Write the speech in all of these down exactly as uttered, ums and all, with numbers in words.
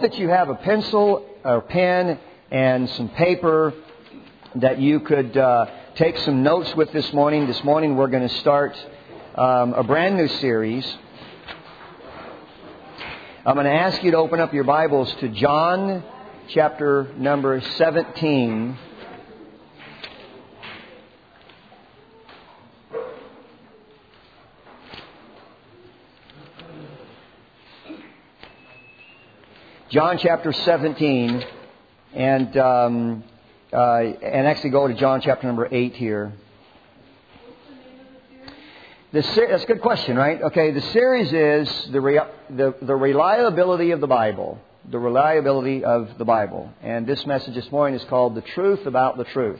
that you have a pencil or pen and some paper that you could uh, take some notes with this morning. This morning we're going to start um, a brand new series. I'm going to ask you to open up your Bibles to John chapter number seventeen. John chapter seventeen, and um, uh, and actually go to John chapter number eight here. The ser- that's a good question, right? Okay, the series is the, rea- the the reliability of the Bible, the reliability of the Bible, and this message this morning is called "The Truth About the Truth."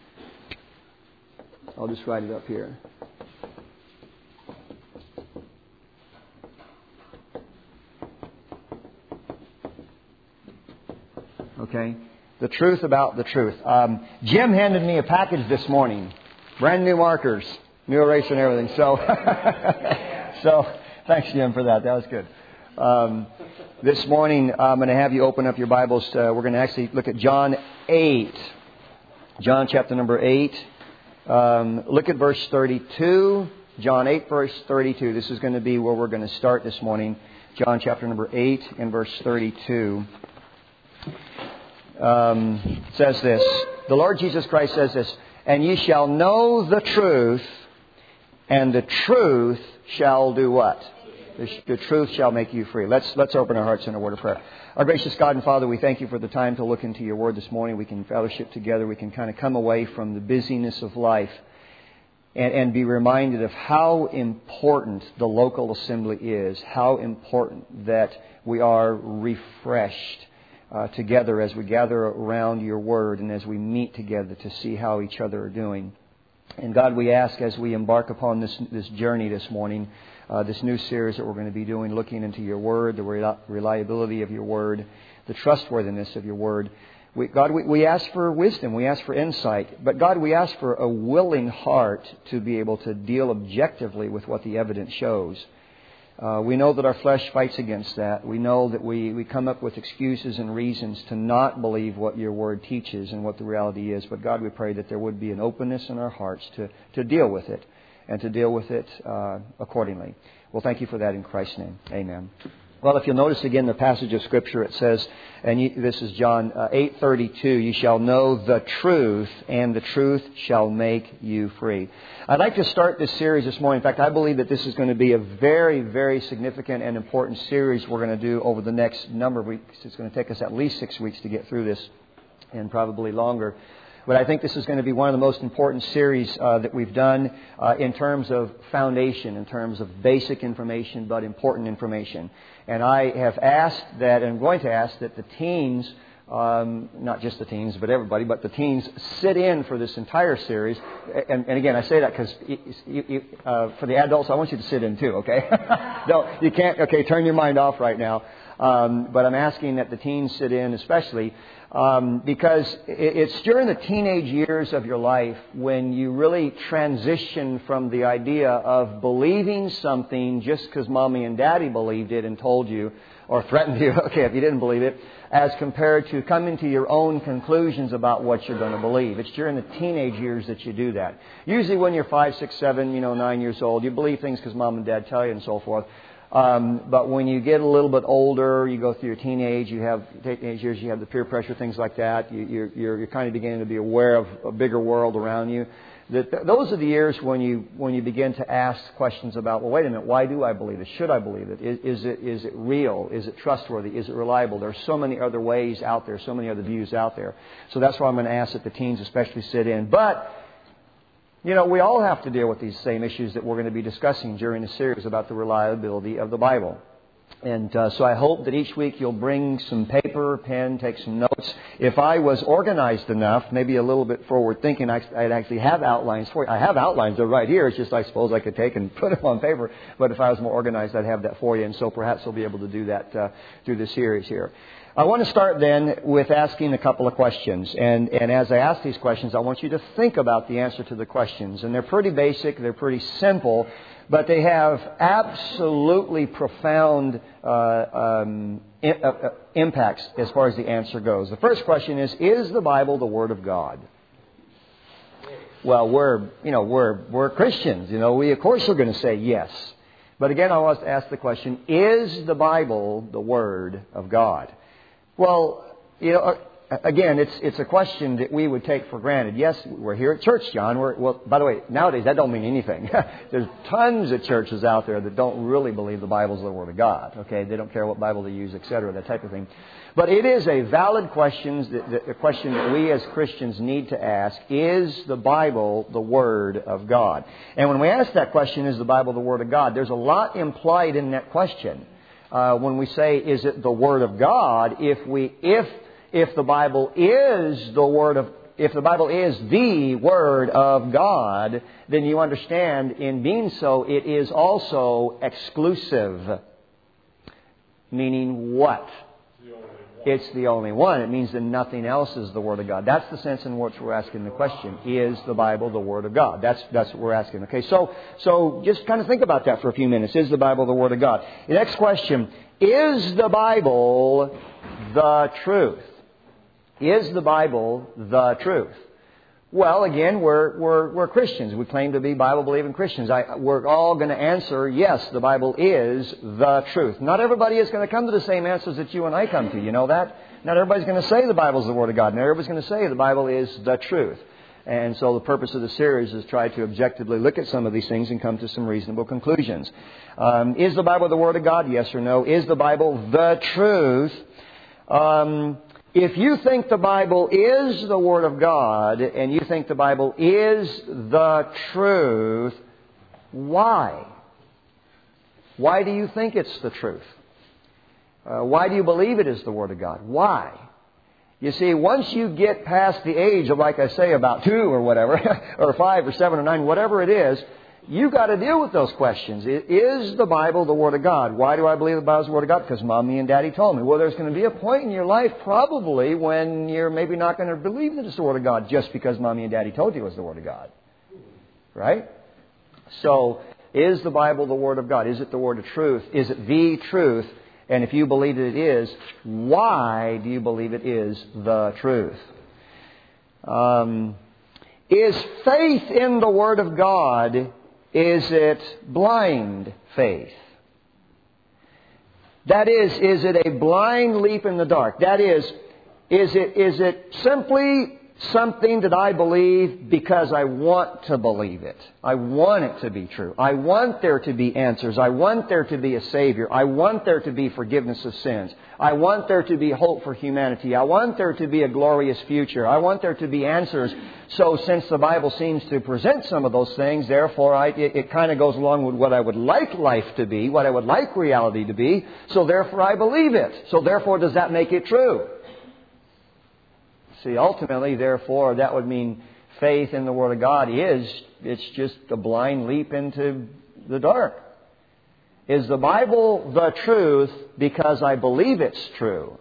I'll just write it up here. Okay, the truth about the truth. Um, Jim handed me a package this morning, brand new markers, new eraser and everything. So, so thanks, Jim, for that. That was good. Um, this morning, I'm going to have you open up your Bibles. Uh, we're going to actually look at John eight, John chapter number eight. Um, look at verse thirty-two. John eight, verse thirty-two. This is going to be where we're going to start this morning. John chapter number eight and verse thirty-two. Um, says this, the Lord Jesus Christ says this, and ye shall know the truth, and the truth shall do what? The, the truth shall make you free. Let's let's open our hearts in a word of prayer. Our gracious God and Father, we thank you for the time to look into your word this morning. We can fellowship together. We can kind of come away from the busyness of life and, and be reminded of how important the local assembly is, how important that we are refreshed Uh, together as we gather around your word and as we meet together to see how each other are doing. And God, we ask as we embark upon this this journey this morning, uh, this new series that we're going to be doing, looking into your word, the reliability of your word, the trustworthiness of your word. We, God, we, we ask for wisdom, we ask for insight, but God, we ask for a willing heart to be able to deal objectively with what the evidence shows. Uh, we know that our flesh fights against that. We know that we, we come up with excuses and reasons to not believe what your word teaches and what the reality is. But God, we pray that there would be an openness in our hearts to, to deal with it and to deal with it uh, accordingly. Well, thank you for that in Christ's name. Amen. Well, if you'll notice again the passage of Scripture, it says, and you, this is John uh, eight thirty-two, you shall know the truth, and the truth shall make you free. I'd like to start this series this morning. In fact, I believe that this is going to be a very, very significant and important series we're going to do over the next number of weeks. It's going to take us at least six weeks to get through this, and probably longer. But I think this is going to be one of the most important series uh, that we've done uh, in terms of foundation, in terms of basic information, but important information. And I have asked that, and I'm going to ask that the teens, um, not just the teens, but everybody, but the teens sit in for this entire series. And, and again, I say that because uh, for the adults, I want you to sit in too, okay? No, you can't, okay, turn your mind off right now. Um, but I'm asking that the teens sit in especially um, because it's during the teenage years of your life when you really transition from the idea of believing something just because mommy and daddy believed it and told you or threatened you, okay, if you didn't believe it, as compared to coming to your own conclusions about what you're going to believe. It's during the teenage years that you do that. Usually when you're five, six, seven, you know, nine years old, you believe things because mom and dad tell you and so forth. Um, but when you get a little bit older, you go through your teenage, you have teenage years, you have the peer pressure, things like that. You, you're, you're, you're kind of beginning to be aware of a bigger world around you. That th- those are the years when you when you begin to ask questions about, well, wait a minute, why do I believe it? Should I believe it? Is, is it is it real? Is it trustworthy? Is it reliable? There are so many other ways out there, so many other views out there. So that's why I'm going to ask that the teens especially sit in. But you know, we all have to deal with these same issues that we're going to be discussing during the series about the reliability of the Bible. And uh, so I hope that each week you'll bring some paper, pen, take some notes. If I was organized enough, maybe a little bit forward thinking, I'd actually have outlines for you. I have outlines. They're right here. It's just I suppose I could take and put them on paper. But if I was more organized, I'd have that for you. And so perhaps we'll be able to do that uh, through the series here. I want to start then with asking a couple of questions. And, and as I ask these questions, I want you to think about the answer to the questions. And they're pretty basic. They're pretty simple. but they have absolutely profound uh, um, I- uh, impacts as far as the answer goes. The first question is, is the Bible the Word of God? Well, we're, you know, we're, we're Christians. You know, we of course are going to say yes. But again, I want to ask the question, is the Bible the Word of God? Well, you know, again, it's it's a question that we would take for granted. Yes, we're here at church, John. We're, well, by the way, nowadays that don't mean anything. There's tons of churches out there that don't really believe the Bible's the Word of God. Okay, they don't care what Bible they use, et cetera, that type of thing. But it is a valid question, the question that we as Christians need to ask: is the Bible the Word of God? And when we ask that question, is the Bible the Word of God? There's a lot implied in that question. Uh, when we say, is it the Word of God? If we if If the Bible is the Word of, if the Bible is the Word of God, then you understand in being so, it is also exclusive. Meaning what? It's the only one. It means that nothing else is the Word of God. That's the sense in which we're asking the question. Is the Bible the Word of God? That's that's what we're asking. Okay, so so just kind of think about that for a few minutes. Is the Bible the Word of God? The next question, is the Bible the truth? Is the Bible the truth? Well, again, we're we're we're Christians. We claim to be Bible-believing Christians. I, we're all going to answer, yes, the Bible is the truth. Not everybody is going to come to the same answers that you and I come to. You know that? Not everybody's going to say the Bible is the Word of God. Not everybody's going to say the Bible is the truth. And so the purpose of the series is try to objectively look at some of these things and come to some reasonable conclusions. Um, is the Bible the Word of God? Yes or no? Is the Bible the truth? Um... If you think the Bible is the Word of God and you think the Bible is the truth, why? Why do you think it's the truth? Uh, why do you believe it is the Word of God? Why? You see, once you get past the age of, like I say, about two or whatever, or five or seven or nine, whatever it is, you've got to deal with those questions. Is the Bible the Word of God? Why do I believe the Bible is the Word of God? Because Mommy and Daddy told me. Well, there's going to be a point in your life probably when you're maybe not going to believe that it's the Word of God just because Mommy and Daddy told you it was the Word of God. Right? So, is the Bible the Word of God? Is it the Word of truth? Is it the truth? And if you believe that it is, why do you believe it is the truth? Um, is faith in the Word of God, is it blind faith? That is, is it a blind leap in the dark? That is, is it is it simply something that I believe because I want to believe it? I want it to be true. I want there to be answers. I want there to be a Savior. I want there to be forgiveness of sins. I want there to be hope for humanity. I want there to be a glorious future. I want there to be answers. So since the Bible seems to present some of those things, therefore I, it, it kind of goes along with what I would like life to be, what I would like reality to be. So therefore I believe it. So therefore does that make it true? See, ultimately, therefore, that would mean faith in the Word of God is, it's just a blind leap into the dark. Is the Bible the truth because I believe it's true?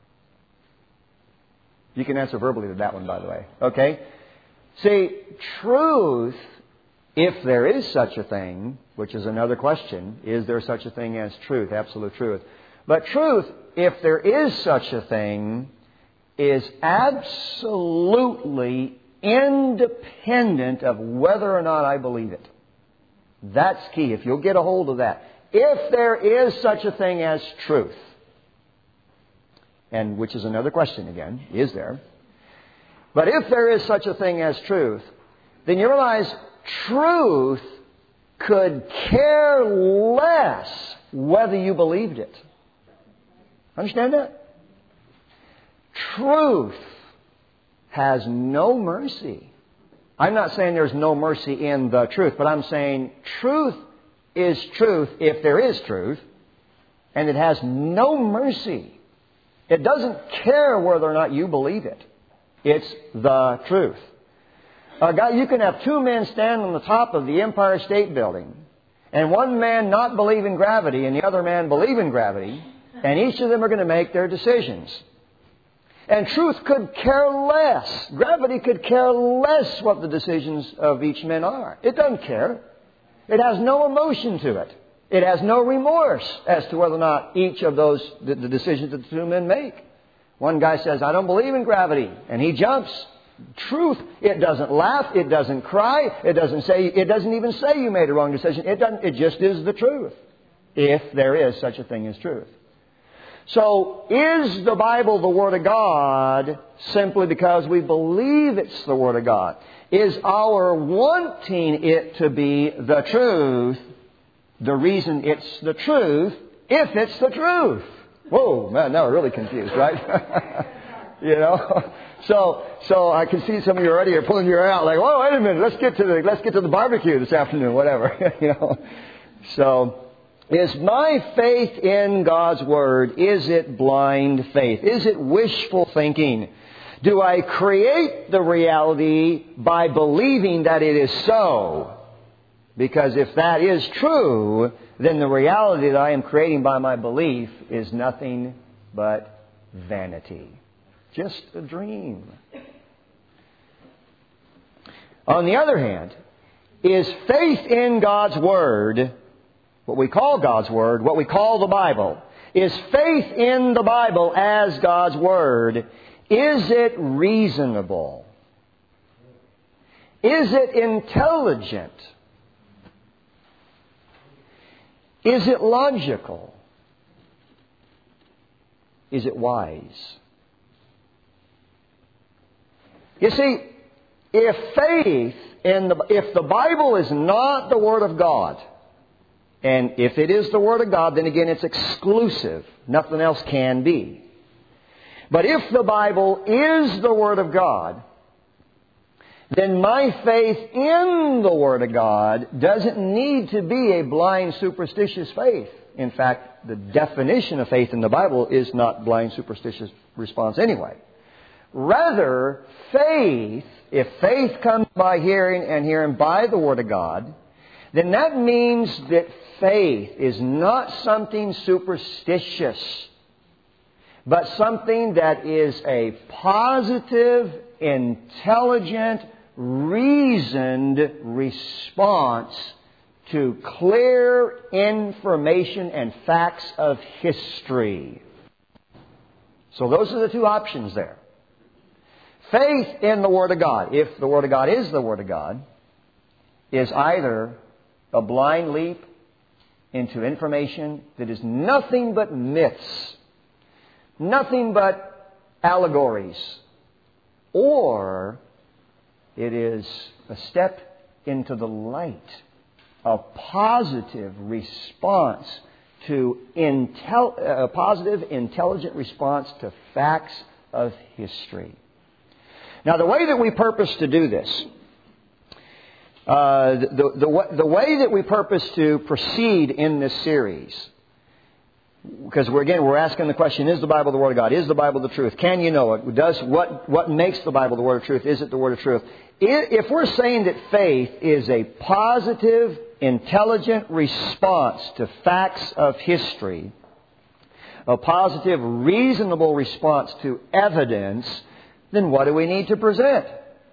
You can answer verbally to that one, by the way. Okay? See, truth, if there is such a thing, which is another question, is there such a thing as truth, absolute truth? But truth, if there is such a thing, is absolutely independent of whether or not I believe it. That's key. If you'll get a hold of that. If there is such a thing as truth, and which is another question again, is there? But if there is such a thing as truth, then you realize truth could care less whether you believed it. Understand that? Truth has no mercy. I'm not saying there's no mercy in the truth, but I'm saying truth is truth if there is truth, and it has no mercy. It doesn't care whether or not you believe it. It's the truth. Uh, God, you can have two men stand on the top of the Empire State Building, and one man not believe in gravity and the other man believe in gravity, and each of them are going to make their decisions. And truth could care less. Gravity could care less what the decisions of each man are. It doesn't care. It has no emotion to it. It has no remorse as to whether or not each of those, the, the decisions that the two men make. One guy says, I don't believe in gravity, and he jumps. Truth, it doesn't laugh, it doesn't cry, it doesn't say, it doesn't even say you made a wrong decision. It doesn't, it just is the truth, if there is such a thing as truth. So, is the Bible the Word of God simply because we believe it's the Word of God? Is our wanting it to be the truth the reason it's the truth, if it's the truth? Whoa, man, now we're really confused, right? You know? So, so I can see some of you already are pulling your hair out like, whoa, wait a minute, let's get to the, let's get to the barbecue this afternoon, whatever, you know? So, is my faith in God's Word, is it blind faith? Is it wishful thinking? Do I create the reality by believing that it is so? Because if that is true, then the reality that I am creating by my belief is nothing but vanity. Just a dream. On the other hand, is faith in God's Word, what we call God's Word, what we call the Bible, is faith in the Bible as God's Word, is it reasonable? Is it intelligent? Is it logical? Is it wise? You see, if faith in the, if the Bible is not the Word of God, and if it is the Word of God, then again it's exclusive. Nothing else can be. But if the Bible is the Word of God, then my faith in the Word of God doesn't need to be a blind, superstitious faith. In fact, the definition of faith in the Bible is not blind, superstitious response anyway. Rather, faith, if faith comes by hearing and hearing by the Word of God, then that means that faith is not something superstitious, but something that is a positive, intelligent, reasoned response to clear information and facts of history. So those are the two options there. Faith in the Word of God, if the Word of God is the Word of God, is either a blind leap into information that is nothing but myths, nothing but allegories, or it is a step into the light, a positive response to intel- a positive, intelligent response to facts of history. Now, the way that we purpose to do this, uh, the, the, the way that we purpose to proceed in this series, because we're, again, we're asking the question, is the Bible the Word of God? Is the Bible the truth? Can you know it? Does what, what makes the Bible the Word of truth? Is it the Word of truth? If we're saying that faith is a positive, intelligent response to facts of history, a positive, reasonable response to evidence, then what do we need to present?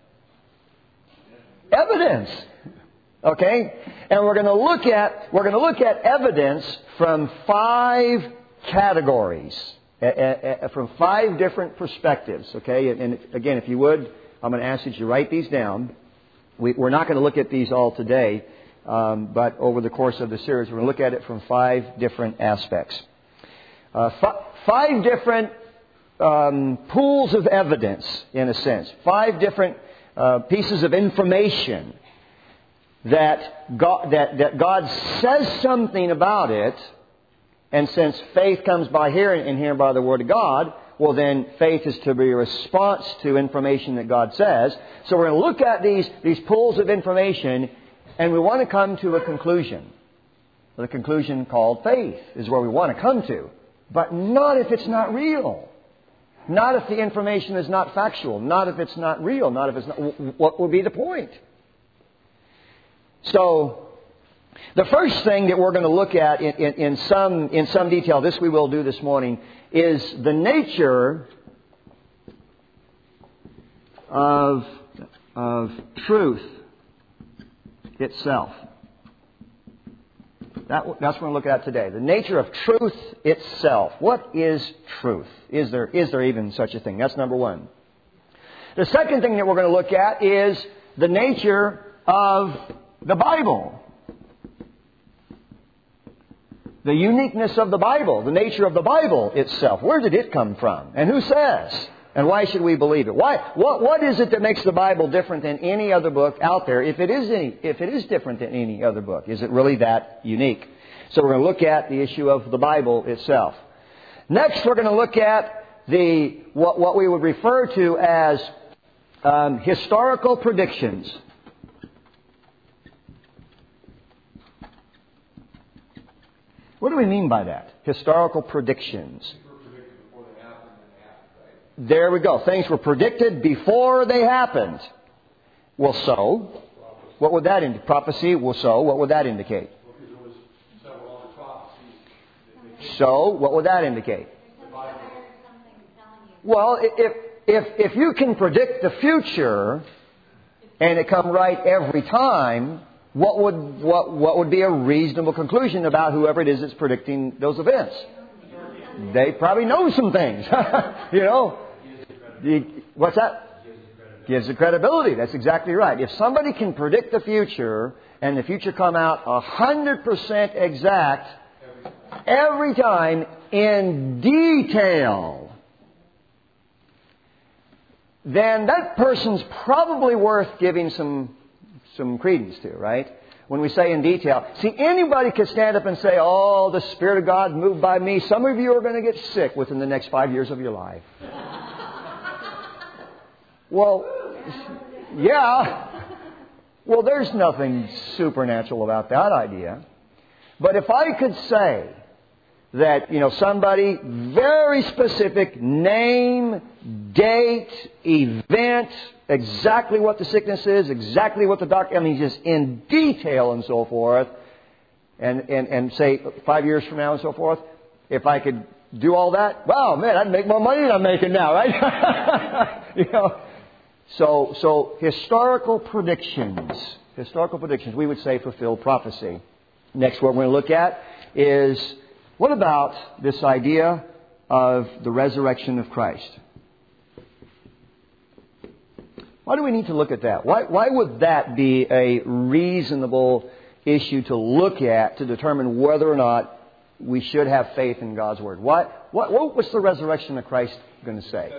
Evidence. Okay? And we're going to look at we're going to look at evidence from five categories, from five different perspectives. Okay? And again, if you would, I'm going to ask you to write these down. We, we're not going to look at these all today, um, but over the course of the series, we're going to look at it from five different aspects. Uh, f- five different Um, pools of evidence, in a sense. Five different uh, pieces of information that God, that, that God says something about it, and since faith comes by hearing and hearing by the Word of God, well then faith is to be a response to information that God says. So we're going to look at these, these pools of information, and we want to come to a conclusion. The conclusion called faith is where we want to come to. But not if it's not real. Not if the information is not factual. Not if it's not real. Not if it's not... What would be the point? So, the first thing that we're going to look at in, in, in some in some detail, this we will do this morning, is the nature of, of truth itself. That, that's what we're looking at today. The nature of truth itself. What is truth? Is there, is there even such a thing? That's number one. The second thing that we're going to look at is the nature of the Bible. The uniqueness of the Bible. The nature of the Bible itself. Where did it come from? And who says? And why should we believe it? Why? What, what is it that makes the Bible different than any other book out there? If it is any, if it is different than any other book, is it really that unique? So we're going to look at the issue of the Bible itself. Next, we're going to look at the what, what we would refer to as um, historical predictions. What do we mean by that? Historical predictions. There we go. Things were predicted before they happened. Well, so, what would that indicate? Prophecy, well, so, what would that indicate? So, what would that indicate? Well, if, if, if you can predict the future and it come right every time, what would, what, what would be a reasonable conclusion about whoever it is that's predicting those events? They probably know some things. You know? The, what's that? Gives the credibility. That's exactly right. If somebody can predict the future and the future come out one hundred percent exact every time in detail, then that person's probably worth giving some some credence to, right? When we say in detail. See, anybody could stand up and say, oh, the Spirit of God moved by me. Some of you are going to get sick within the next five years of your life. Well, yeah. Well, there's nothing supernatural about that idea. But if I could say that, you know, somebody, very specific name, date, event, exactly what the sickness is, exactly what the doctor, I mean, just in detail and so forth, and, and, and say five years from now and so forth, if I could do all that, wow, man, I'd make more money than I'm making now, right? You know, so, so historical predictions, historical predictions, we would say fulfilled prophecy. Next, what we're going to look at is, what about this idea of the resurrection of Christ? Why do we need to look at that? Why, why would that be a reasonable issue to look at to determine whether or not we should have faith in God's Word? Why, what, what was the resurrection of Christ going to say?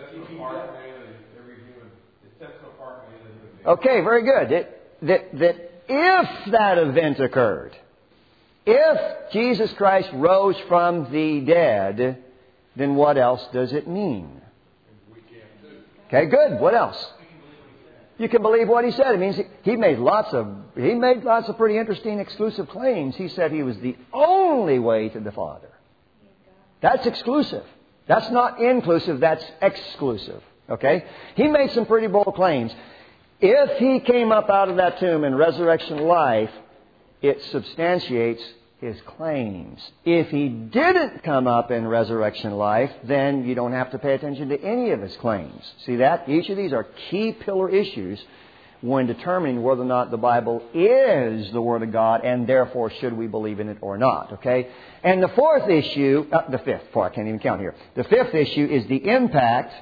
Okay, very good. It, that, that if that event occurred, if Jesus Christ rose from the dead, then what else does it mean? Okay, good. What else? You can believe what he said. It means he, he made lots of he made lots of pretty interesting exclusive claims. He said he was the only way to the Father. That's exclusive. That's not inclusive. That's exclusive. Okay? He made some pretty bold claims. If he came up out of that tomb in resurrection life, it substantiates his claims. If he didn't come up in resurrection life, then you don't have to pay attention to any of his claims. See that? Each of these are key pillar issues when determining whether or not the Bible is the Word of God, and therefore should we believe in it or not. Okay? And the fourth issue, uh, the fifth, four, I can't even count here. The fifth issue is the impact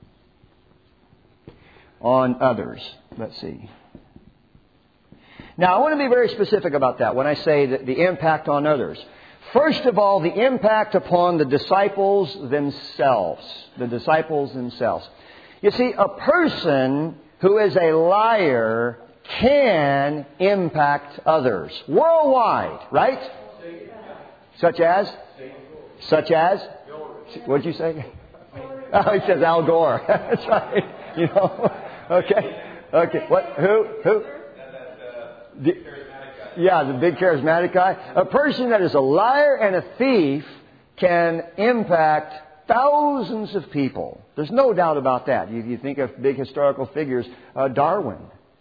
on others. Let's see. Now, I want to be very specific about that when I say that the impact on others. First of all, the impact upon the disciples themselves. The disciples themselves. You see, a person who is a liar can impact others worldwide, right? Such as? Such as? What did you say? Oh, he says Al Gore. That's right. You know. Okay. Okay. What? Who? Who? The, yeah, the big charismatic guy. A person that is a liar and a thief can impact thousands of people. There's no doubt about that. You, you think of big historical figures, uh, Darwin.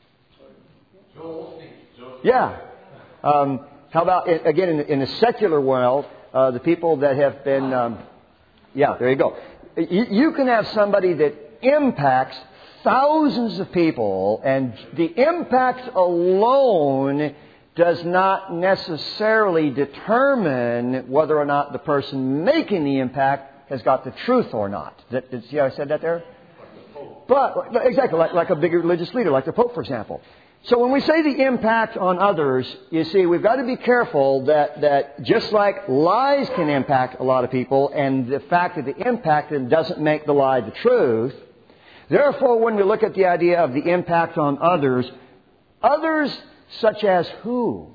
Yeah. Um, how about, again, in, in the secular world, uh, the people that have been... Um, yeah, there you go. You, you can have somebody that impacts thousands of people, and the impact alone does not necessarily determine whether or not the person making the impact has got the truth or not. Did, did, see how I said that there? But, exactly, like, like a big religious leader, like the Pope, for example. So when we say the impact on others, you see, we've got to be careful that, that just like lies can impact a lot of people, and the fact that the impact doesn't make the lie the truth, therefore, when we look at the idea of the impact on others, others such as who?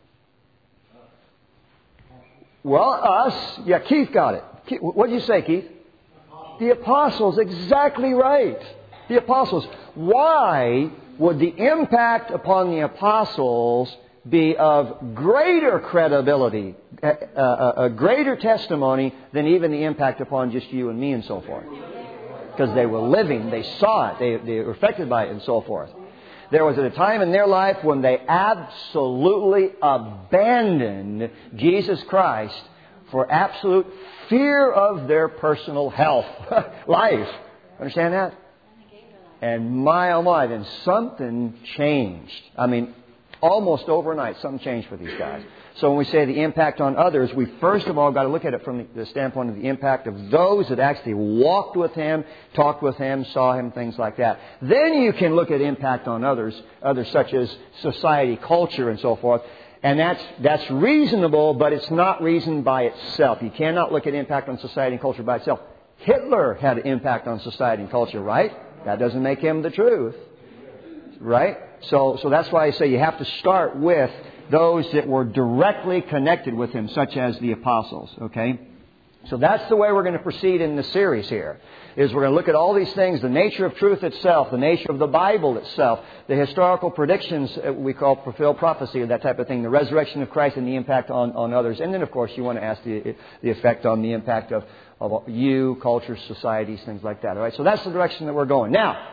Well, us. Yeah, Keith got it. Keith, what did you say, Keith? The apostles. Exactly right. The apostles. Why would the impact upon the apostles be of greater credibility, a, a, a greater testimony than even the impact upon just you and me and so forth? Because they were living, they saw it, they, they were affected by it and so forth. There was a time in their life when they absolutely abandoned Jesus Christ for absolute fear of their personal health, life. Understand that? And my, oh my, then something changed. I mean, almost overnight, something changed for these guys. So when we say the impact on others, we first of all got to look at it from the standpoint of the impact of those that actually walked with Him, talked with Him, saw Him, things like that. Then you can look at impact on others, others such as society, culture, and so forth. And that's that's reasonable, but it's not reason by itself. You cannot look at impact on society and culture by itself. Hitler had an impact on society and culture, right? That doesn't make him the truth, right? So, so that's why I say you have to start with those that were directly connected with him, such as the apostles, okay? So that's the way we're going to proceed in the series here, is we're going to look at all these things, the nature of truth itself, the nature of the Bible itself, the historical predictions we call fulfilled prophecy, or that type of thing, the resurrection of Christ and the impact on, on others. And then, of course, you want to ask the, the effect on the impact of, of you, culture, societies, things like that. All right? So that's the direction that we're going. Now,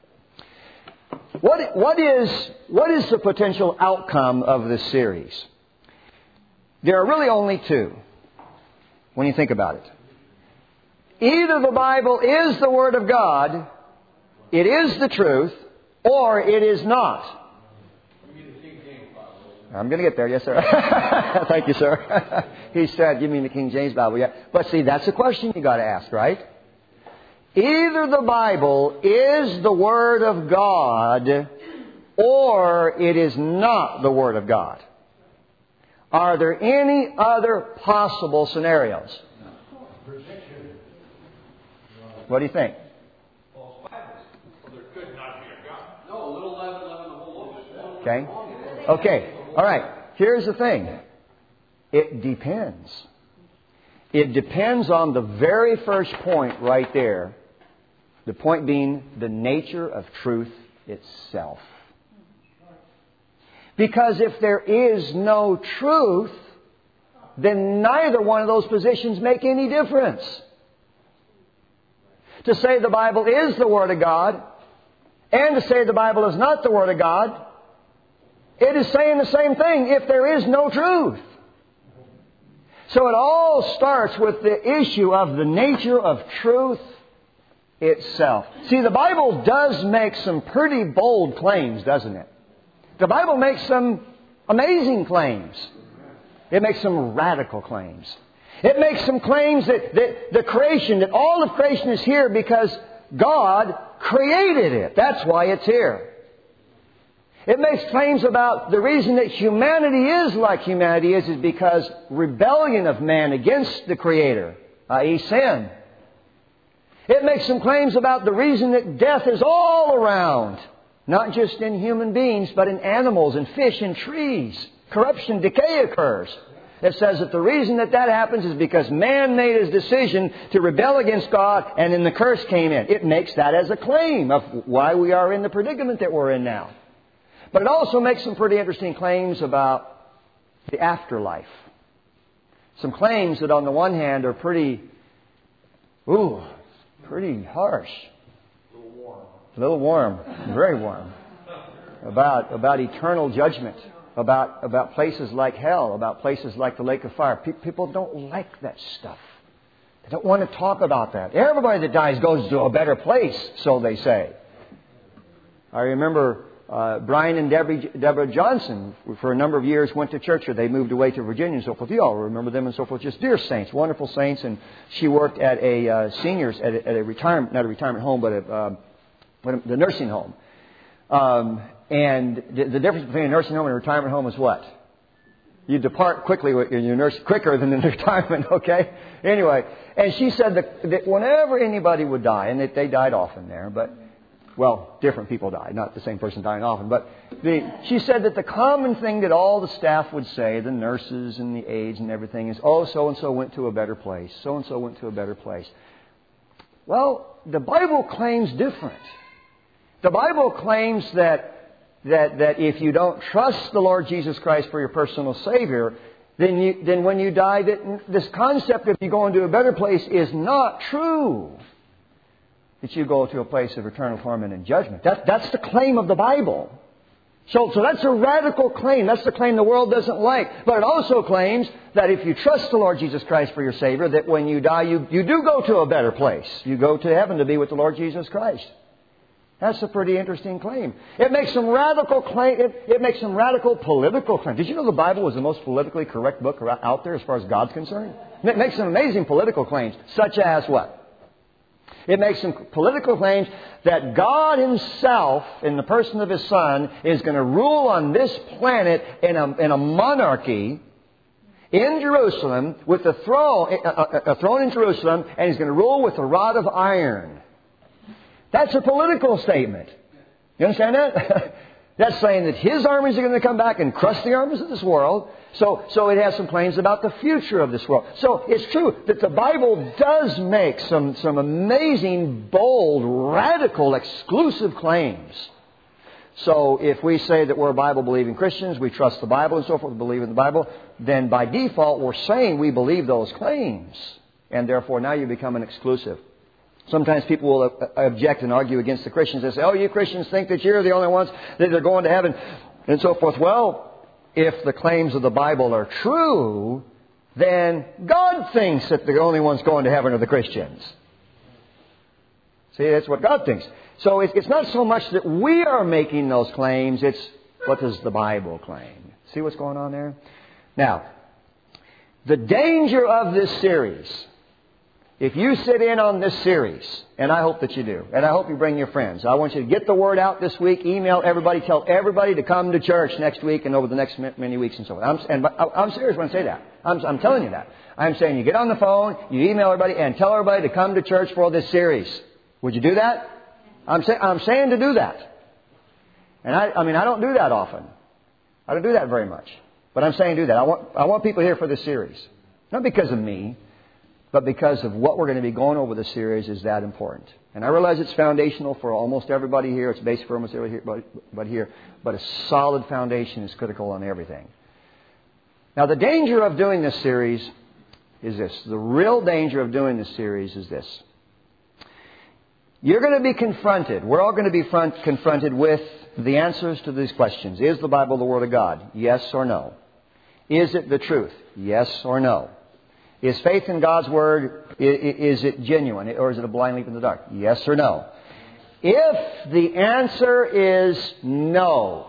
What, what, is, what is the potential outcome of this series? There are really only two, when you think about it. Either the Bible is the Word of God, it is the truth, or it is not. I'm going to get there, yes, sir. Thank you, sir. He said, you mean the King James Bible? Yeah. But see, that's the question you got to ask, right? Either the Bible is the Word of God or it is not the Word of God. Are there any other possible scenarios? What do you think? Okay. Okay. All right. Here's the thing. It depends. It depends on the very first point right there. The point being the nature of truth itself. Because if there is no truth, then neither one of those positions make any difference. To say the Bible is the Word of God and to say the Bible is not the Word of God, it is saying the same thing if there is no truth. So it all starts with the issue of the nature of truth itself. See, the Bible does make some pretty bold claims, doesn't it? The Bible makes some amazing claims. It makes some radical claims. It makes some claims that, that the creation, that all of creation is here because God created it. That's why it's here. It makes claims about the reason that humanity is like humanity is, is because rebellion of man against the Creator, that is sin. It makes some claims about the reason that death is all around, not just in human beings, but in animals and fish and trees. Corruption, decay occurs. It says that the reason that that happens is because man made his decision to rebel against God and then the curse came in. It makes that as a claim of why we are in the predicament that we're in now. But it also makes some pretty interesting claims about the afterlife. Some claims that on the one hand are pretty, ooh, pretty harsh. A little warm. A little warm. Very warm. About, about eternal judgment. About, about places like hell. About places like the lake of fire. Pe- people don't like that stuff. They don't want to talk about that. Everybody that dies goes to a better place, so they say. I remember Uh, Brian and Debbie, Deborah Johnson, for a number of years, went to church here. They moved away to Virginia and so forth. You all remember them and so forth. Just dear saints, wonderful saints. And she worked at a uh, seniors, at a, at a retirement, not a retirement home, but a, uh, the nursing home. Um, and the, the difference between a nursing home and a retirement home is what? You depart quickly in your nurse, quicker than in retirement, okay? Anyway, and she said that, that whenever anybody would die, and that they died often there, but well, different people died, not the same person dying often. But the, she said that the common thing that all the staff would say, the nurses and the aides and everything, is, oh, so-and-so went to a better place. So-and-so went to a better place. Well, the Bible claims different. The Bible claims that, that, that if you don't trust the Lord Jesus Christ for your personal Savior, then, you, then when you die, that this concept of you going to a better place is not true. That you go to a place of eternal torment and judgment. That, that's the claim of the Bible. So, so that's a radical claim. That's the claim the world doesn't like. But it also claims that if you trust the Lord Jesus Christ for your Savior, that when you die, you, you do go to a better place. You go to heaven to be with the Lord Jesus Christ. That's a pretty interesting claim. It makes some radical claim. It, it makes some radical political claims. Did you know the Bible was the most politically correct book out there as far as God's concerned? It makes some amazing political claims, such as what? It makes some political claims that God Himself, in the person of His Son, is going to rule on this planet in a, in a monarchy in Jerusalem with a throne, a, a throne in Jerusalem, and He's going to rule with a rod of iron. That's a political statement. You understand that? That's saying that His armies are going to come back and crush the armies of this world. So, so it has some claims about the future of this world. So it's true that the Bible does make some, some amazing, bold, radical, exclusive claims. So if we say that we're Bible-believing Christians, we trust the Bible and so forth, we believe in the Bible, then by default we're saying we believe those claims. And therefore now you become an exclusive. Sometimes people will object and argue against the Christians. They say, oh, you Christians think that you're the only ones that are going to heaven and so forth. Well, if the claims of the Bible are true, then God thinks that the only ones going to heaven are the Christians. See, that's what God thinks. So it's not so much that we are making those claims, it's what does the Bible claim. See what's going on there? Now, the danger of this series, if you sit in on this series, and I hope that you do, and I hope you bring your friends. I want you to get the word out this week, email everybody, tell everybody to come to church next week and over the next many weeks and so on. I'm, and I'm serious when I say that. I'm, I'm telling you that. I'm saying you get on the phone, you email everybody, and tell everybody to come to church for this series. Would you do that? I'm, say, I'm saying to do that. And I, I mean, I don't do that often. I don't do that very much. But I'm saying do that. I want, I want people here for this series. Not because of me, but because of what we're going to be going over the series is that important. And I realize it's foundational for almost everybody here. It's basic for almost everybody but here. But a solid foundation is critical on everything. Now, the danger of doing this series is this. The real danger of doing this series is this. You're going to be confronted. We're all going to be front, confronted with the answers to these questions. Is the Bible the Word of God? Yes or no? Is it the truth? Yes or no? Is faith in God's Word, is it genuine or is it a blind leap in the dark? Yes or no? If the answer is no,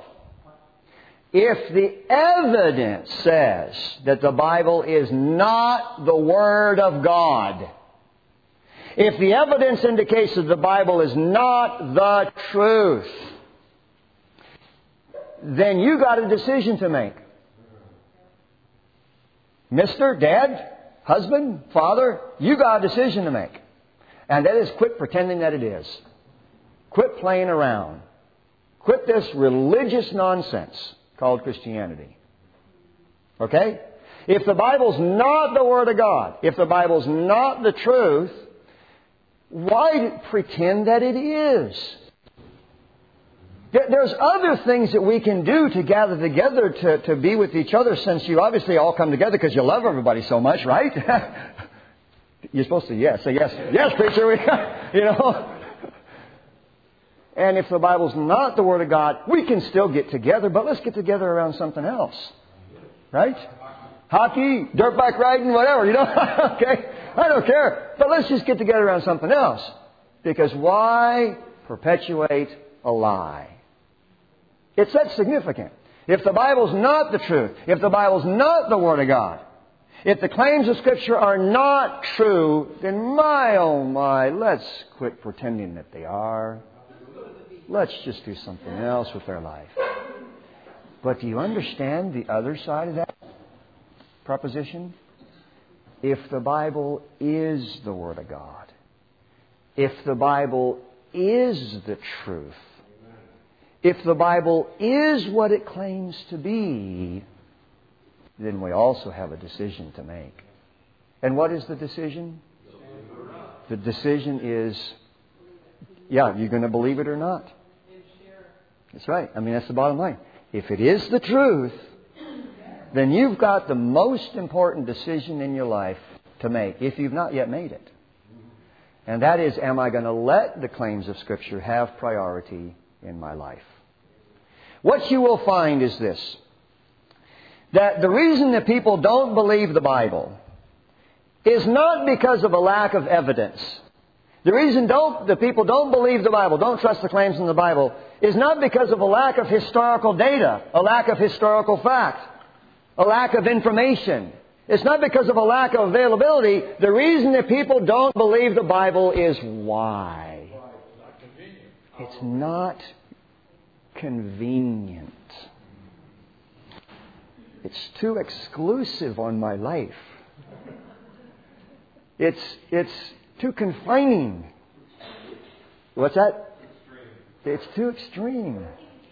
if the evidence says that the Bible is not the Word of God, if the evidence indicates that the Bible is not the truth, then you got a decision to make. Mister, Dad, husband, father, you got a decision to make. And that is quit pretending that it is. Quit playing around. Quit this religious nonsense called Christianity. Okay? If the Bible's not the Word of God, if the Bible's not the truth, why pretend that it is? There's other things that we can do to gather together to, to be with each other, since you obviously all come together because you love everybody so much, right? You're supposed to, yes, say yes. Yes, preacher, we, you know. And if the Bible's not the Word of God, we can still get together, but let's get together around something else. Right? Hockey, dirt bike riding, whatever, you know. Okay? I don't care. But let's just get together around something else. Because why perpetuate a lie? It's that significant. If the Bible's not the truth, if the Bible's not the Word of God, if the claims of Scripture are not true, then my, oh my, let's quit pretending that they are. Let's just do something else with their life. But do you understand the other side of that proposition? If the Bible is the Word of God, if the Bible is the truth, if the Bible is what it claims to be, then we also have a decision to make. And what is the decision? The decision is, yeah, you're going to believe it or not. That's right. I mean, that's the bottom line. If it is the truth, then you've got the most important decision in your life to make, if you've not yet made it. And that is, am I going to let the claims of Scripture have priority in my life? What you will find is this, that the reason that people don't believe the Bible is not because of a lack of evidence. The reason don't, the people don't believe the Bible, don't trust the claims in the Bible, is not because of a lack of historical data, a lack of historical fact, a lack of information. It's not because of a lack of availability. The reason that people don't believe the Bible is why? It's not convenient. It's too exclusive on my life. It's it's too confining. What's that? It's too extreme.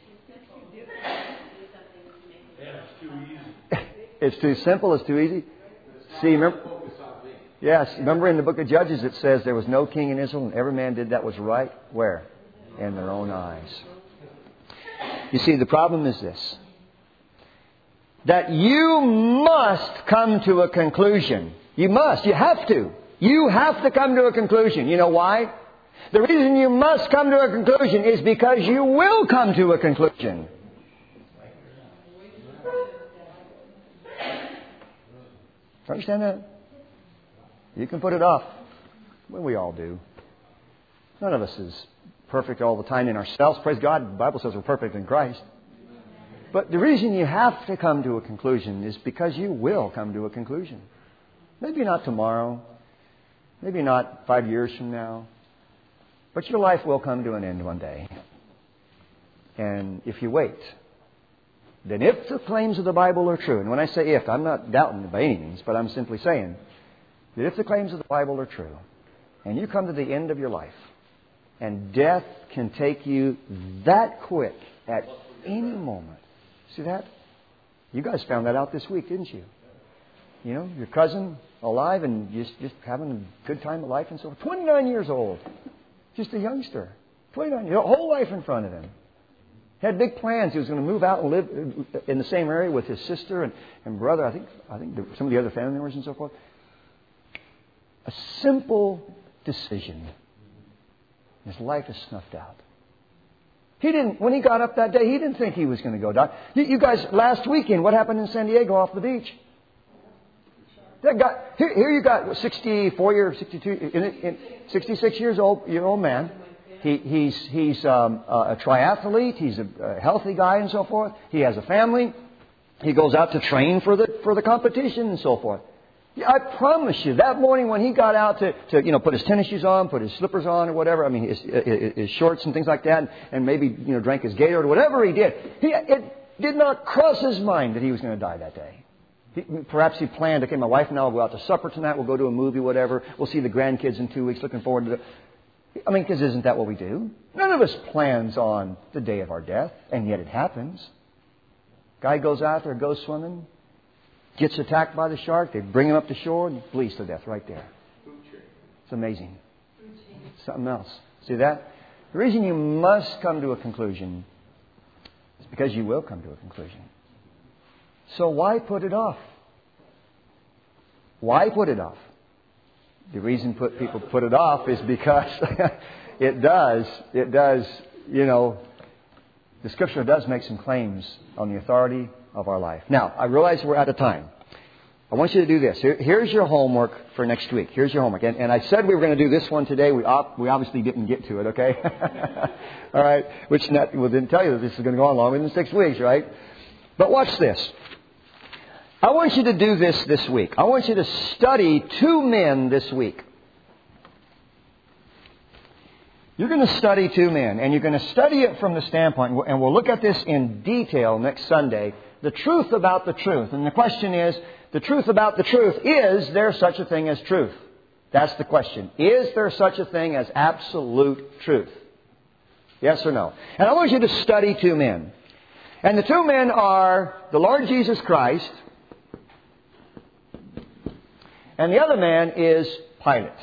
It's too simple. It's too easy. See, remember? Yes, remember in the book of Judges it says there was no king in Israel and every man did that was right. Where? In their own eyes. You see, the problem is this. That you must come to a conclusion. You must. You have to. You have to come to a conclusion. You know why? The reason you must come to a conclusion is because you will come to a conclusion. Understand that? You can put it off. Well, we all do. None of us is perfect all the time in ourselves. Praise God, the Bible says we're perfect in Christ. But the reason you have to come to a conclusion is because you will come to a conclusion. Maybe not tomorrow. Maybe not five years from now. But your life will come to an end one day. And if you wait, then if the claims of the Bible are true, and when I say if, I'm not doubting by any means, but I'm simply saying that if the claims of the Bible are true, and you come to the end of your life, and death can take you that quick at any moment. See that? You guys found that out this week, didn't you? You know, your cousin alive and just, just having a good time of life and so forth. twenty-nine years old. Just a youngster. twenty-nine years, whole life in front of him. Had big plans. He was going to move out and live in the same area with his sister and, and brother. I think I think some of the other family members and so forth. A simple decision. His life is snuffed out. He didn't. When he got up that day, he didn't think he was going to go down. You, you guys, last weekend, what happened in San Diego off the beach? That guy, here, here you got sixty-four year, sixty-two, in, in, sixty-six years old, year old man. He, he's he's um, a triathlete. He's a, a healthy guy and so forth. He has a family. He goes out to train for the for the competition and so forth. I promise you, that morning when he got out to, to you know put his tennis shoes on, put his slippers on or whatever, I mean his, his, his shorts and things like that, and, and maybe you know drank his Gatorade or whatever he did, he, it did not cross his mind that he was going to die that day. He, perhaps he planned, okay, my wife and I will go out to supper tonight. We'll go to a movie, whatever. We'll see the grandkids in two weeks. Looking forward to it. I mean, because isn't that what we do? None of us plans on the day of our death, and yet it happens. Guy goes out there, goes swimming, gets attacked by the shark. They bring him up to shore, and he bleeds to death right there. It's amazing. Something else. See that? The reason you must come to a conclusion is because you will come to a conclusion. So why put it off? Why put it off? The reason put people put it off is because it does, it does, you know, the Scripture does make some claims on the authority of our life. Now, I realize we're out of time. I want you to do this. Here, here's your homework for next week. Here's your homework. And, and I said we were going to do this one today. We op, we obviously didn't get to it, okay? All right. Which not, well, didn't tell you that this is going to go on longer than six weeks, right? But watch this. I want you to do this this week. I want you to study two men this week. You're going to study two men, and you're going to study it from the standpoint, and we'll look at this in detail next Sunday, the truth about the truth. And the question is, the truth about the truth, is there such a thing as truth? That's the question. Is there such a thing as absolute truth? Yes or no? And I want you to study two men. And the two men are the Lord Jesus Christ, and the other man is Pilate.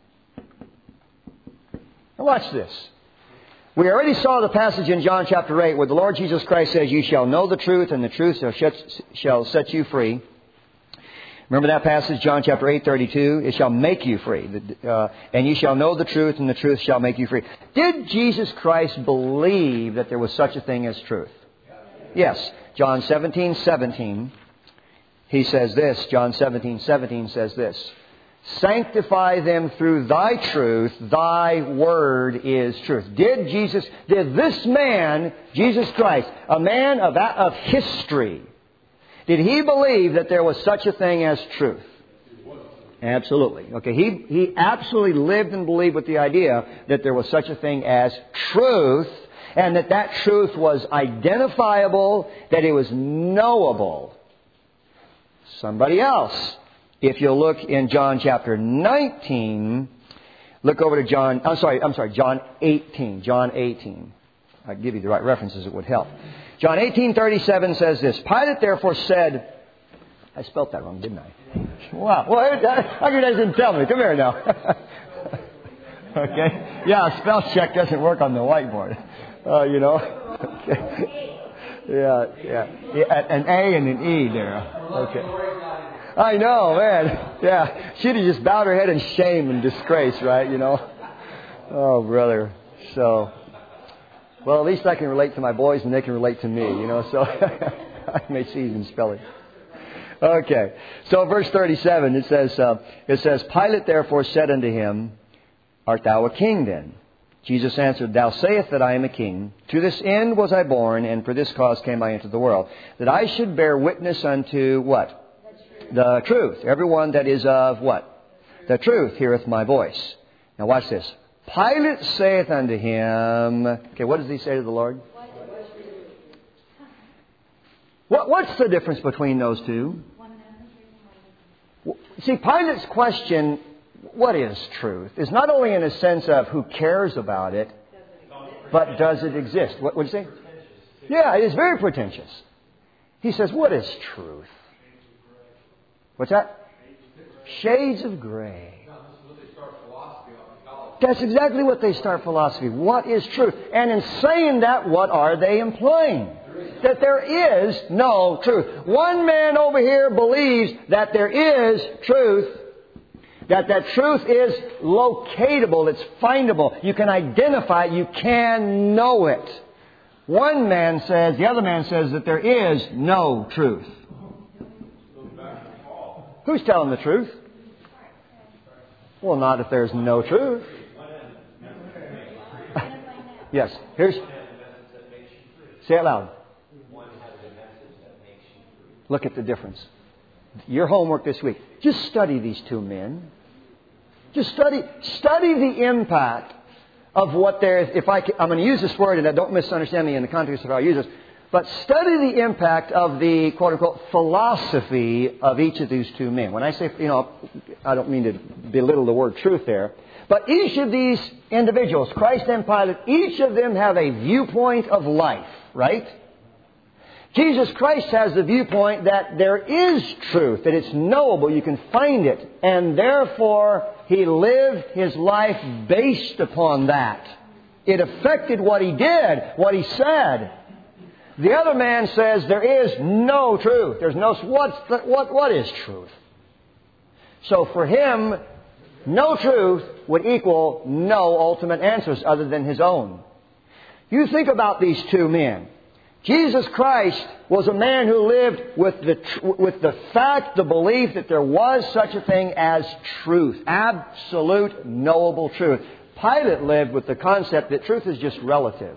Now watch this. We already saw the passage in John chapter eight where the Lord Jesus Christ says, "You shall know the truth, and the truth shall set you free." Remember that passage, John chapter eight, thirty-two? It shall make you free. Uh, and you shall know the truth, and the truth shall make you free. Did Jesus Christ believe that there was such a thing as truth? Yes. John seventeen, seventeen. He says this. John seventeen, seventeen says this. "Sanctify them through thy truth. Thy word is truth." Did Jesus, did this man, Jesus Christ, a man of, of history, did he believe that there was such a thing as truth? Absolutely. Okay, he, he absolutely lived and believed with the idea that there was such a thing as truth, and that that truth was identifiable, that it was knowable. Somebody else, if you'll look in John chapter nineteen, look over to John, I'm sorry, I'm sorry, John eighteen, John eighteen. I'd give you the right references, it would help. John eighteen, thirty-seven says this, "Pilate therefore said," I spelt that wrong, didn't I? Wow. Well, how come you guys didn't tell me? Come here now. Okay. Yeah, spell check doesn't work on the whiteboard. Uh, you know. Okay. Yeah, yeah, yeah. An A and an E there. Okay. I know, man. Yeah. She'd have just bowed her head in shame and disgrace, right? You know. Oh, brother. So, well, at least I can relate to my boys and they can relate to me, you know. So, I may see even spelling. Okay. So, verse thirty-seven, it says, uh, it says, "Pilate therefore said unto him, Art thou a king then? Jesus answered, Thou sayest that I am a king. To this end was I born, and for this cause came I into the world, that I should bear witness unto" what? The truth. The truth. Everyone that is of what? The truth heareth my voice. Now watch this. Pilate saith unto him... Okay, what does he say to the Lord? What, what's the difference between those two? See, Pilate's question... What is truth? Is not only in a sense of who cares about it, but does it exist? What would you say? Yeah, it is very pretentious. He says, what is truth? What's that? Shades of gray. That's exactly what they start philosophy. What is truth? And in saying that, what are they implying? That there is no truth. One man over here believes that there is truth. That that truth is locatable, it's findable. You can identify it, you can know it. One man says, the other man says that there is no truth. Who's telling the truth? Well, not if there's no truth. Yes, here's... Say it loud. Look at the difference. Your homework this week. Just study these two men. Just study study the impact of what there is. If I can, I'm going to use this word, and don't misunderstand me in the context of how I use this. But study the impact of the quote unquote philosophy of each of these two men. When I say, you know, I don't mean to belittle the word truth there, but each of these individuals, Christ and Pilate, each of them have a viewpoint of life, right? Jesus Christ has the viewpoint that there is truth, that it's knowable, you can find it, and therefore He lived His life based upon that. It affected what He did, what He said. The other man says there is no truth. There's no, what's the, what, what is truth? So for him, no truth would equal no ultimate answers other than his own. You think about these two men. Jesus Christ was a man who lived with the, with the fact, the belief that there was such a thing as truth. Absolute, knowable truth. Pilate lived with the concept that truth is just relative.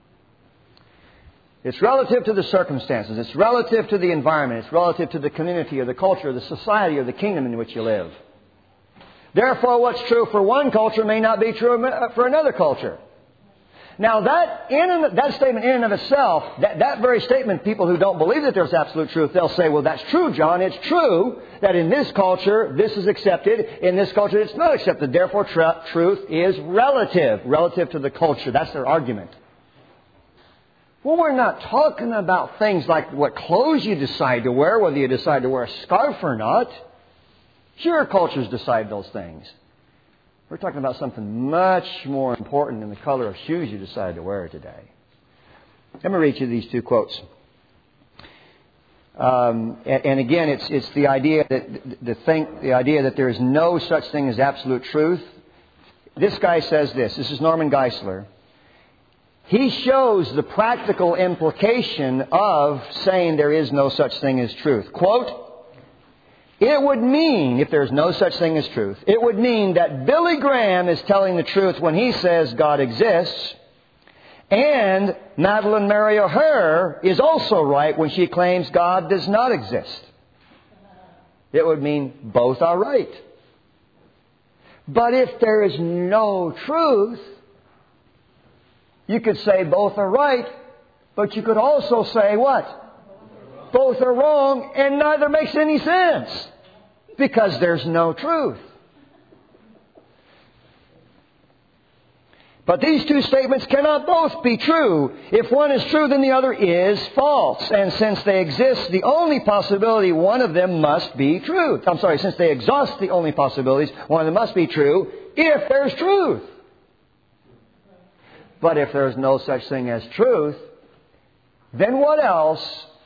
It's relative to the circumstances. It's relative to the environment. It's relative to the community or the culture or the society or the kingdom in which you live. Therefore, what's true for one culture may not be true for another culture. Now, that in and, that statement in and of itself, that, that very statement, people who don't believe that there's absolute truth, they'll say, well, that's true, John. It's true that in this culture, this is accepted. In this culture, it's not accepted. Therefore, tr- truth is relative, relative to the culture. That's their argument. Well, we're not talking about things like what clothes you decide to wear, whether you decide to wear a scarf or not. Sure, cultures decide those things. We're talking about something much more important than the color of shoes you decide to wear today. Let me read you these two quotes. Um, and, and again, it's it's the idea that the thing, the idea that there is no such thing as absolute truth. This guy says this. This is Norman Geisler. He shows the practical implication of saying there is no such thing as truth. Quote, it would mean, if there's no such thing as truth, it would mean that Billy Graham is telling the truth when he says God exists, and Madalyn Mary O'Hare is also right when she claims God does not exist. It would mean both are right. But if there is no truth, you could say both are right, but you could also say what? Both are wrong, and neither makes any sense. Because there's no truth. But these two statements cannot both be true. If one is true, then the other is false. And since they exist, the only possibility, one of them must be true. I'm sorry, since they exhaust the only possibilities, one of them must be true if there's truth. But if there's no such thing as truth, then what else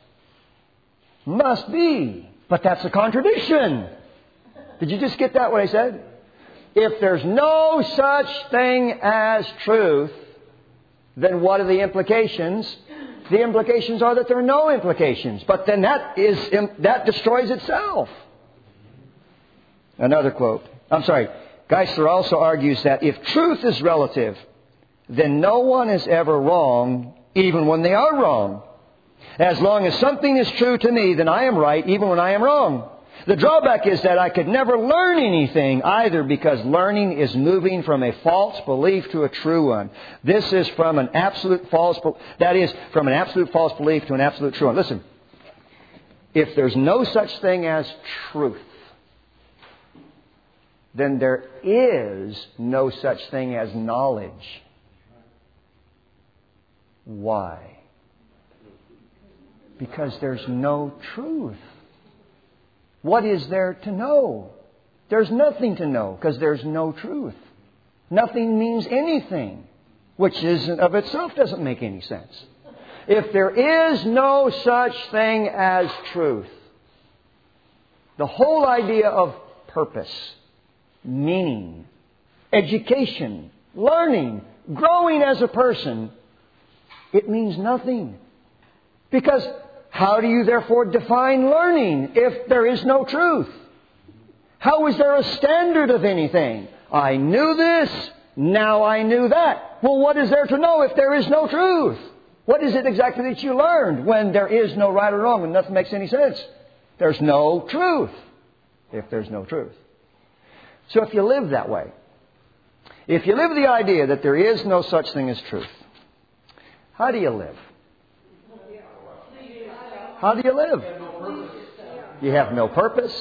must be? But that's a contradiction. Did you just get that, what I said? If there's no such thing as truth, then what are the implications? The implications are that there are no implications. But then that is that destroys itself. Another quote. I'm sorry. Geisler also argues that if truth is relative, then no one is ever wrong, even when they are wrong. As long as something is true to me, then I am right, even when I am wrong. The drawback is that I could never learn anything either, because learning is moving from a false belief to a true one. This is from an absolute false, that is, from an absolute false belief to an absolute true one. Listen, if there's no such thing as truth, then there is no such thing as knowledge. Why? Because there's no truth. What is there to know? There's nothing to know because there's no truth. Nothing means anything, which isn't of itself doesn't make any sense. If there is no such thing as truth, the whole idea of purpose, meaning, education, learning, growing as a person, it means nothing. Because how do you therefore define learning if there is no truth? How is there a standard of anything? I knew this, now I knew that. Well, what is there to know if there is no truth? What is it exactly that you learned when there is no right or wrong, when nothing makes any sense? There's no truth if there's no truth. So if you live that way, if you live the idea that there is no such thing as truth, how do you live? How do you live? You have no purpose.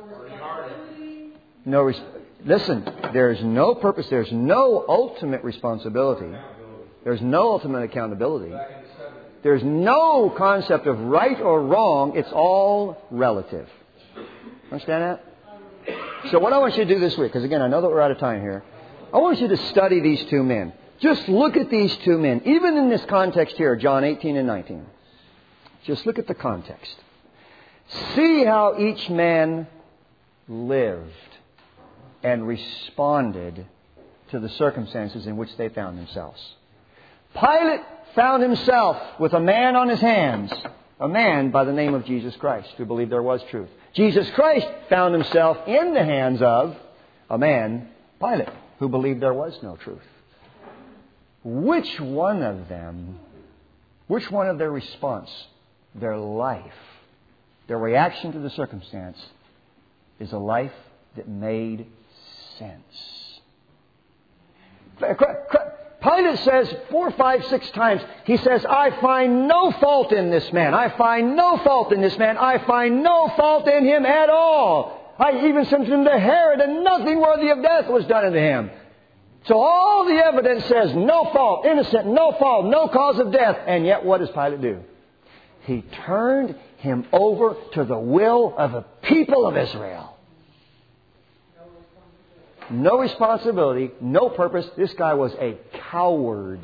No res- Listen, there's no purpose. There's no ultimate responsibility. There's no ultimate accountability. There's no concept of right or wrong. It's all relative. Understand that? So what I want you to do this week, because again, I know that we're out of time here. I want you to study these two men. Just look at these two men. Even in this context here, John eighteen and nineteen. Just look at the context. See how each man lived and responded to the circumstances in which they found themselves. Pilate found himself with a man on his hands, a man by the name of Jesus Christ, who believed there was truth. Jesus Christ found himself in the hands of a man, Pilate, who believed there was no truth. Which one of them, which one of their response, their life, their reaction to the circumstance, is a life that made sense? Pilate says four, five, six times, he says, I find no fault in this man. I find no fault in this man. I find no fault in him at all. I even sent him to Herod, and nothing worthy of death was done unto him. So all the evidence says no fault, innocent, no fault, no cause of death. And yet what does Pilate do? He turned him over to the will of the people of Israel. No responsibility, no purpose. This guy was a coward.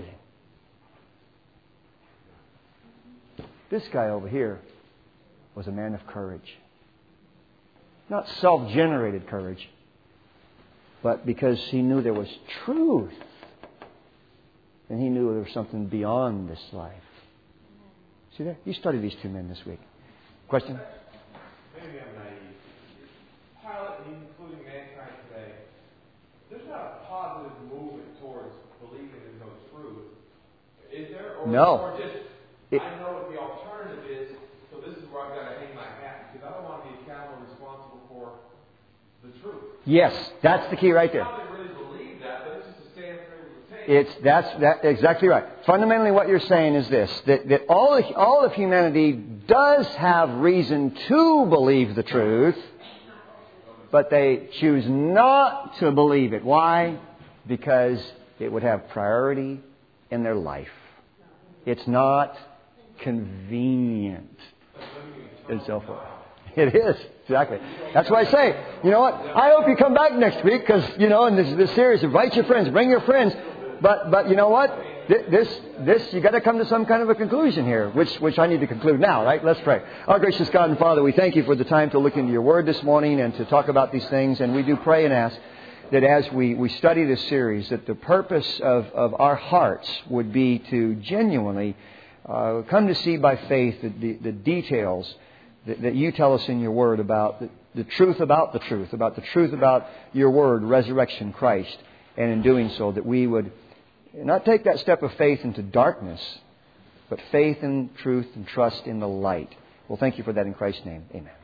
This guy over here was a man of courage. Not self-generated courage, but because he knew there was truth. And he knew there was something beyond this life. See that? You studied these two men this week. Question? Maybe I'm naive. Pilate, including mankind today, there's not a positive movement towards believing in no truth. Is there? Or, no. Or just, it, I know what the alternative is, so this is where I've got to hang my hat, because I don't want to be accountable and responsible for the truth. Yes, that's the key right there. I don't really believe that, but it's just a stand for the tape. It's, that's that, exactly right. Fundamentally what you're saying is this, that, that all, of, all of humanity does have reason to believe the truth, but they choose not to believe it. Why? Because it would have priority in their life. It's not convenient. And so forth. It is. Exactly. That's why I say, you know what? I hope you come back next week because, you know, in this, this series, invite your friends, bring your friends. But, but you know what? This, this, you got to come to some kind of a conclusion here, which, which I need to conclude now, right? Let's pray. Our gracious God and Father, we thank you for the time to look into your word this morning and to talk about these things. And we do pray and ask that as we, we study this series, that the purpose of, of our hearts would be to genuinely uh, come to see by faith the, the, the details that, that you tell us in your word about the, the truth about the truth, about the truth about your word, resurrection, Christ. And in doing so, that we would not take that step of faith into darkness, but faith in truth and trust in the light. Well, thank you for that in Christ's name. Amen.